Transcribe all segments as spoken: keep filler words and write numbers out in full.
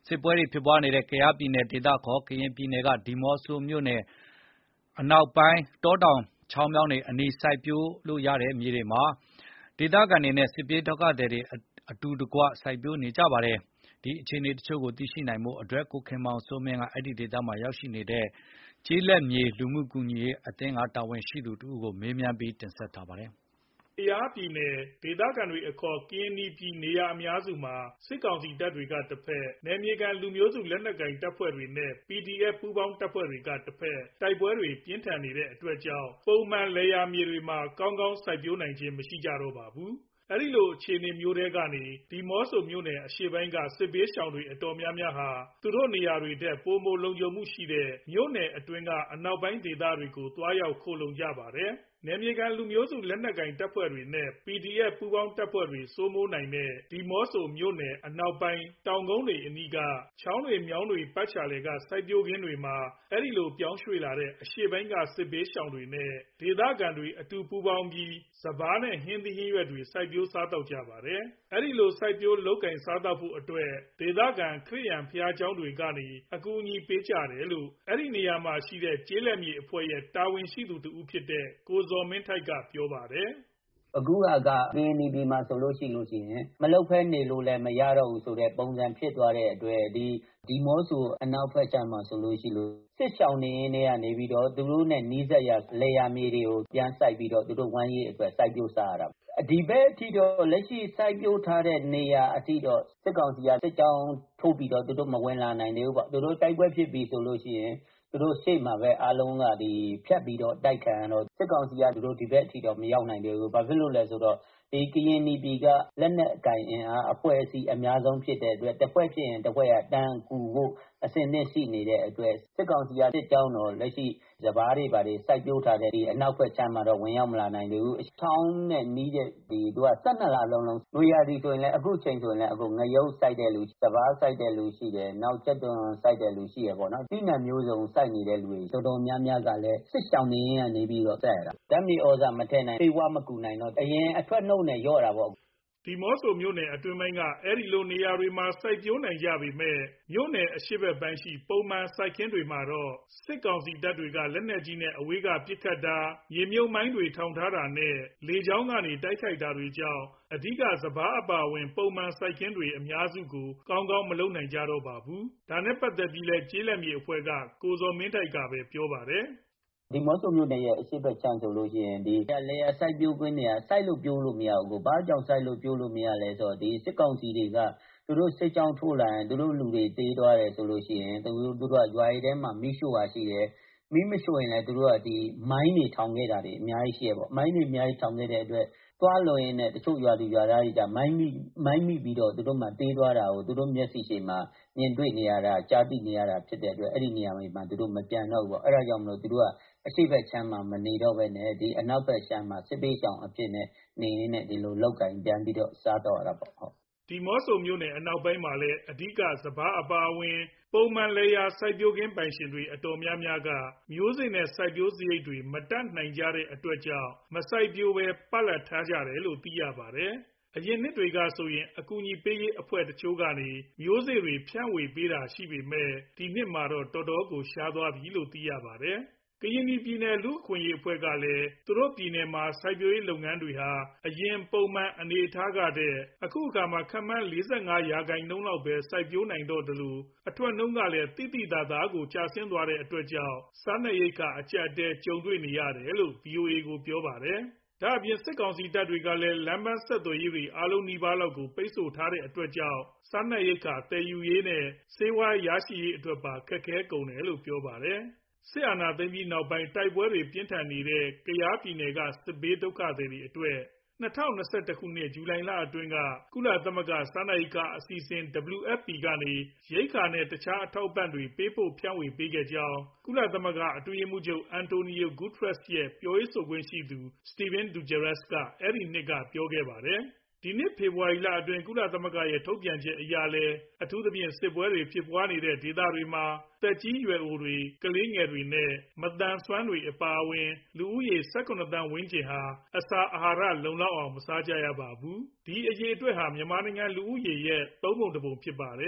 စစ်ပွဲတွေဖြစ်ပွားနေတဲ့ ကယားပြည်နယ်ဒေသခေါ် ကရင်ပြည်နယ်က ဒီးမော့ဆိုမြို့နယ်အနောက်ပိုင်း တောတောင်ချောင်းမြောင်းတွေအနီး စိုက်ပျိုးလို့ရတဲ့မြေတွေမှာ ဒေသခံတွေနဲ့ စစ်ပြေးဒုက္ခသည်တွေ အတူတကွ စိုက်ပျိုးနေကြပါတယ်။ ဒီအခြေအနေတချို့ကိုသိရှိနိုင်ဖို့အတွက် ကိုခင်မောင်စိုးမင်းက အဲဒီဒေသမှာရောက်ရှိနေတဲ့ ကျေးလက်မြေလူမှုကူညီရေးအသင်းတာဝန်ရှိသူတဦးကို မေးမြန်းတင်ဆက်ထားပါတယ်။ကယားပြည်နယ် ဒေသခံတွေအခေါ် ကရင်နီပြည်နေရာအများစုမှာ စစ်ကောင်စီတပ်တွေကတဘက် နယ်မြေခံလူမျိုးစုလက်နက်ကိုင်တပ်ဖွဲ့တွေနဲ့ ပီဒီအက်ဖ် ပူးပေါင်းတပ်ဖွဲ့တွေကတဘက် တိုက်ပွဲတွေပြင်းထန်နေတဲ့အတွက်ကြောင့် ပုံမှန်လယ်ယာမြေတွေမှာ ကောင်းကောင်းစိုက်ပျိုးနိုင်ခြင်းမရှိကြတော့ပါဘူး။ အဲဒီလိုအခြေအနေမျိုးထဲကနေ ဒီးမော့ဆိုမြို့နယ်အရှေ့ပိုင်းက စစ်ဘေးရှောင်တွေအတော်များများဟာ သူတို့နေရာတွေထက် ပိုမိုလုံခြုံမှုရှိတဲ့ မြို့နယ်အတွင်းက အနောက်ပိုင်းဒေသတွေကို သွားရောက်ခိုလှုံကြပါတယ်။ နယ်မြေခံလူမျိုးစုလက်နက်ကိုင်တပ်ဖွဲ့တွေနဲ့ ပီဒီအက်ဖ် ပူးပေါင်းတပ်ဖွဲ့တွေ စိုးမိုးနိုင်တဲ့ ဒီးမော့ဆိုမြို့နယ်အနောက်ပိုင်း တောင်ကုန်းတွေအနီးက ချောင်းတွေမြောင်းတွေပတ်ချာလည်က စိုက်ပျိုးခင်းတွေမှာ အဲဒီလိုပြောင်းရွှေ့လာတဲ့ အရှေ့ပိုင်းက စစ်ဘေးရှောင်တွေနဲ့ ဒေသခံတွေအတူပူးပေါင်းပြီး စပါးနဲ့ ဟင်းသီးဟင်းရွက်တွေ စိုက်ပျိုးစားသောက်ကြပါတယ်။ အဲဒီလို စိုက်ပျိုးလုပ်ကိုင်စားသောက်ဖို့အတွက် ဒေသခံခရစ်ယာန်ဘုရားကျောင်းတွေကနေ အကူအညီပေးကြတယ်လို့ အဲဒီနေရာမှာရှိတဲ့ ကျေးလက်မြေအဖွဲ့ရဲ့ တာဝန်ရှိသူတဦးဖြစ်တဲ့ ကိုဇော်မင်းထိုက်က ပြောပါတယ်။ "အခုဟာက ကရင်နီပြည်မှာဆိုရင် မလုပ်ဘဲနေလို့လည်းမရတော့ဘူးဆိုတဲ့ပုံစံဖြစ်သွားတဲ့အတွက် ဒီးမော့ဆိုအနောက်ဘက်ခြမ်းမှာဆိုရင် စစ်ရှောင်နေရင်းကနေပြီးတော့ သူတို့နဲ့နီးစပ်ရာလယ်ယာမြေတွေကို ပြန်စိုက်ပြီးတော့ သူတို့ဝမ်းရေးအတွက် စိုက်ပျိုးစားရတာ။ ဒီဘက်အထိတော့ လက်ရှိစိုက်ပျိုးထားတဲ့နေရာအထိတော့ စစ်ကောင်စီက စစ်ကြောင်းထိုးပြီးတော့ သူတို့မဝင်လာနိုင်သေးဘူးပေါ့။ သူတို့တိုက်ပွဲဖြစ်ပြီဆိုရင် သူတို့ရှေ့မှာပဲအားလုံးကဖြတ်ပြီးတော့ တိုက်ခံရတော့ စစ်ကောင်စီက ဒီဘက်အထိတော့မရောက်နိုင်သေးဘူး။ ဘာဖြစ်လို့လဲဆိုတော့ ဒီကရင်နီပြည်က လက်နက်ကိုင်အင်အားအဖွဲ့အစည်းအများဆုံးဖြစ်တဲ့အတွက် တဖွဲ့ဖြစ်ရင်တဖွဲ့က တန်းကူဖို့အဆင်သင့်ရှိနေတဲ့အတွက် စစ်ကောင်စီကစစ်ကြောင်းတော့ လက်ရှိစပါးတွေဘာတွေစိုက်ပျိုးထားတဲ့ အနောက်ဘက်ခြမ်းမှာတော့ ဝင်ရောက်မလာနိုင်သေးဘူး။ ချောင်းနဲ့နီးတဲ့ ၁၂ လလုံးလုံး နွေရာသီဆိုရင်လည်း အခုအချိန်ဆိုရင်လည်း ငရုတ်စိုက်တဲ့သူ၊ စပါးစိုက်တဲ့သူရှိတယ်။ နောက်ကြက်သွန်စိုက်တဲ့သူရှိတယ်ပေါ့နော်။ သီးနှံမျိုးစုံစိုက်နေတဲ့သူတွေ တော်တော်များများကလည်း စစ်ရှောင်နေရင်းကနေပြီးတော့ စိုက်ရတာ။ ဓာတ်မြေဩဇာမထည့်နိုင်၊ ဆေးဝါးမကူနိုင်တော့ အရင်အထွက်နှုန်းနဲ့လျော့တာပေါ့။ " ဒီးမော့ဆိုမြို့နယ်အတွင်းပိုင်းက အဲဒီလိုနေရာတွေမှာ စိုက်ပျိုးနိုင်ကြပေမဲ့ မြို့နယ်အရှေ့ပိုင်းရှိ ပုံမှန်စိုက်ခင်းတွေမှာတော့ စစ်ကောင်စီတပ်တွေက လက်နက်ကြီးနဲ့ အဝေးကပစ်ခတ်တာ၊ မြေမြှုပ်မိုင်းတွေထောင်ထားတာနဲ့ လေကြောင်းကနေ တိုက်ခိုက်တာတွေကြောင့် အဓိက စပါးအပါအဝင် ပုံမှန်စိုက်ခင်းတွေအများစုကို ကောင်းကောင်းမလုပ်နိုင်ကြတော့ပါဘူး။ ဒါနဲ့ပတ်သက်ပြီးလည်း ကျေးလက်မြေအဖွဲ့က ကိုဇော်မင်းထိုက်ကပဲ ပြောပါတယ်။ "ဒီးမော့ဆိုမြို့နယ်ရဲ့အရှေ့ဘက်ခြမ်းဆိုရင် လယ်ယာစိုက်ပျိုးခင်းတွေက စိုက်လို့ပျိုးလို့မရဘူး။ ဘာကြောင့်စိုက်လို့ပျိုးလို့မရလဲဆိုတော့ စစ်ကောင်စီတွေက သူတို့စစ်ကြောင်းထိုးလာရင် သူတို့လူတွေသေသွားတယ်ဆိုရင် သူတို့ကရွာတွေထဲမှာမီးရှို့တာရှိတယ်။ မီးမရှို့ရင်လည်း သူတို့ကမိုင်းတွေထောင်ခဲ့တာတွေအများကြီးရှိတယ်ပေါ့။ မိုင်းတွေအများကြီးထောင်ခဲ့တဲ့အတွက် သွားလုပ်ရင်းနဲ့ တချို့ရွာသူရွာသားတွေက မိုင်းမိပြီးတော့ သူတို့သေသွားတာကို သူတို့မျက်စိရှေ့မှာ မြင်တွေ့နေရတာ ကြားသိနေရတာဖြစ်တဲ့အတွက် အဲဒီနေရာတွေမှာ သူတို့မပြန်တော့ဘူးပေါ့။ အဲဒါကြောင့်မို့ သူတို့ကအရှေ့ဘက်ခြမ်းမှာ မနေတော့ဘဲနဲ့ အနောက်ဘက်ခြမ်းမှာ စစ်ဘေးရှောင်အဖြစ်နဲ့နေရင်းနဲ့ ဒီလိုလုပ်ကိုင်ပြန်ပြီးတော့ စားသောက်ရတာပေါ့။ " ဒီးမော့ဆိုမြို့နယ်အနောက်ပိုင်းမှာလည်း အဓိက စပါးအပါအဝင် ပုံမှန်လယ်ယာစိုက်ပျိုးခင်းပိုင်ရှင်တွေအတော်များများက မျိုးစေ့နဲ့ စိုက်ပျိုးစရိတ်တွေ မတတ်နိုင်ကြတဲ့အတွက်ကြောင့် မစိုက်ပျိုးဘဲ ပလပ်ထားကြတယ်လို့ သိရပါတယ်။ အရင်နှစ်တွေကဆိုရင် အကူအညီပေးရေးအဖွဲ့တချို့ကနေ မျိုးစေ့တွေဖြန့်ဝေပေးတာရှိပေမဲ့ ဒီနှစ်မှာတော့ တော်တော်ကိုရှားသွားပြီလို့ သိရပါတယ်။ ကရင်နီပြည်နယ်လူ့အခွင့်အရေးအဖွဲ့ကလည်း သူတို့ပြည်နယ်မှာ စိုက်ပျိုးရေးလုပ်ငန်းတွေဟာ အရင်ပုံမှန်အနေအထားကထက် အခုအခါမှာ ခန့်မှန်း ၄၅ ရာခိုင်နှုန်းလောက်ပဲ စိုက်ပျိုးနိုင်တော့သလို အထွက်နှုန်းကလည်း သိသိသာသာကို ကျဆင်းသွားတဲ့အတွက်ကြောင့် စားနပ်ရိက္ခာအကျပ်အတည်း ကြုံတွေ့နေရတယ်လို့ ဗွီအိုအေကို ပြောပါတယ်။ ဒါ့အပြင် စစ်ကောင်စီတပ်တွေကလည်း လမ်းပန်းဆက်သွယ်ရေးတွေ အားလုံးနီးပါးလောက်ကို ပိတ်ဆို့ထားတဲ့အတွက်ကြောင့် စားနပ်ရိက္ခာသယ်ယူရေးနဲ့ ဆေးဝါးရရှိရေးအတွက်ပါ ခက်ခဲကုန်တယ်လို့ ပြောပါတယ်။ စစ်အာဏာသိမ်းပြီးနောက်ပိုင်း တိုက်ပွဲတွေပြင်းထန်နေတဲ့ ကယားပြည်နယ်က စစ်ဘေးဒုက္ခသည်တွေအတွက် ၂၀၂၁ ခုနှစ် ဇူလိုင်လအတွင်းက ကုလသမဂ္ဂစားနပ်ရိက္ခာအစီအစဉ် ဒဗ္ဗလူအက်ဖ်ပီ ကနေ ရိက္ခာနဲ့ တခြားအထောက်အပံ့တွေ ပေးပို့ဖြန့်ဝေပေးခဲ့ကြောင်း ကုလသမဂ္ဂအတွင်းရေးမှူးချုပ် Antonio Guterres ရဲ့ ပြောရေးဆိုခွင့်ရှိသူ Stéphane Dujarric က အဲဒီနှစ်က ပြောခဲ့ပါတယ်။ ဒီနှစ် ဖေဖော်ဝါရီလအတွင်း ကုလသမဂ္ဂရဲ့ ထုတ်ပြန်ချက်အရလည်း အထူးသဖြင့် စစ်ပွဲတွေဖြစ်နေတဲ့ဒေသတွေမှာ သက်ကြီးရွယ်အိုတွေ၊ ကလေးငယ်တွေနဲ့ မသန်စွမ်းတွေအပါအဝင် လူဦးရေ ၁၇ သန်းဝန်းကျင်ဟာ အစာအာဟာရလုံလောက်အောင် မစားကြရပါဘူး။ ဒီအရေအတွက်ဟာ မြန်မာနိုင်ငံလူဦးရေရဲ့ သုံးပုံတပုံဖြစ်ပါတယ်။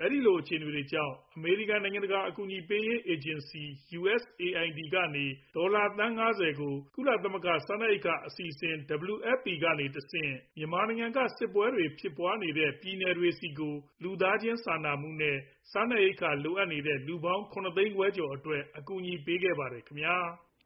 အဲဒီလိုအခြေအနေတွေကြောင့်အမေရိကန်နိုင်ငံတကာအကူအညီပေးရေးအေဂျင်စီ ယူအက်စ်အေအိုင်ဒီ ကနေဒေါ်လာသန်း၅ဝကိုကုလသမဂ္ဂစားနပ်ရိက္ခာအစီအစဉ် ဒဗ္ဗလျူ အက်ဖ်ပီ ကနေတဆင့်မြန်မာနိုင်ငံကစစ်ပွဲတွေဖြစ်ပွားနေတဲ့ပြည်နယ်တွေဆီကိုလူသားချင်းစာနာမှုနဲ့စားနပ်ရိက္ခာလိုအပ်နေတဲ့လူပေါင်း ၇သိန်းခွဲကျော်အတွက်အကူအညီပေးခဲ့ပါတယ်ခင်ဗျာ။